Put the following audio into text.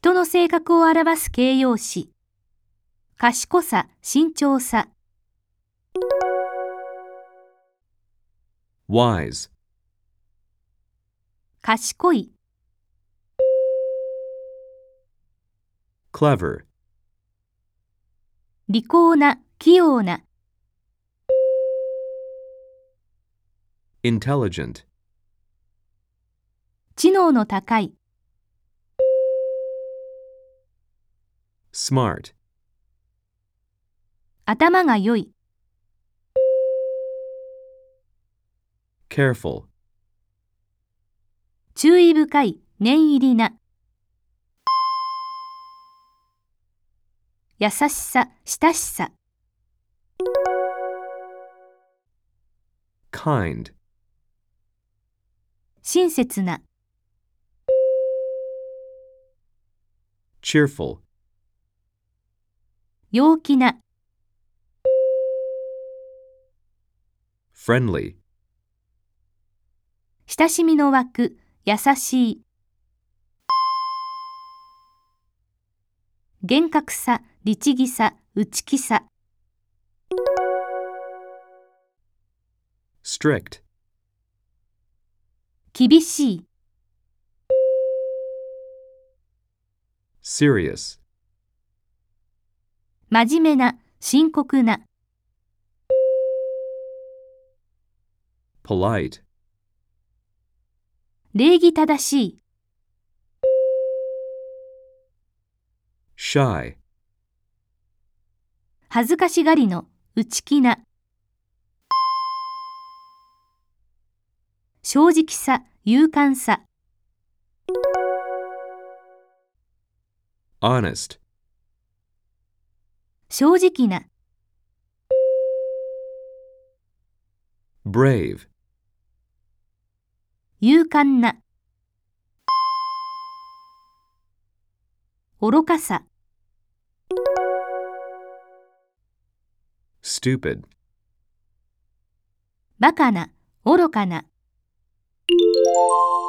人の性格を表す形容詞。賢さ、慎重さ。 wise, 賢い、 clever, 利口な、器用な。 intelligent, 知能の高い。 smart, 頭が良い。 careful, 注意深い、念入りな。優しさ、親しさ。 kind, 親切な。 cheerful, 陽気な。 friendly, 親しみの湧く、優しい。厳格さ、律儀さ、内気さ。 strict, 厳しい。 serious, 真面目な、深刻な。 polite, 礼儀正しい。 shy, 恥ずかしがりの、内気な。正直さ、勇敢さ。 honest, 正直な。 brave, 勇敢な。愚かさ。 stupid. バカな、愚かな。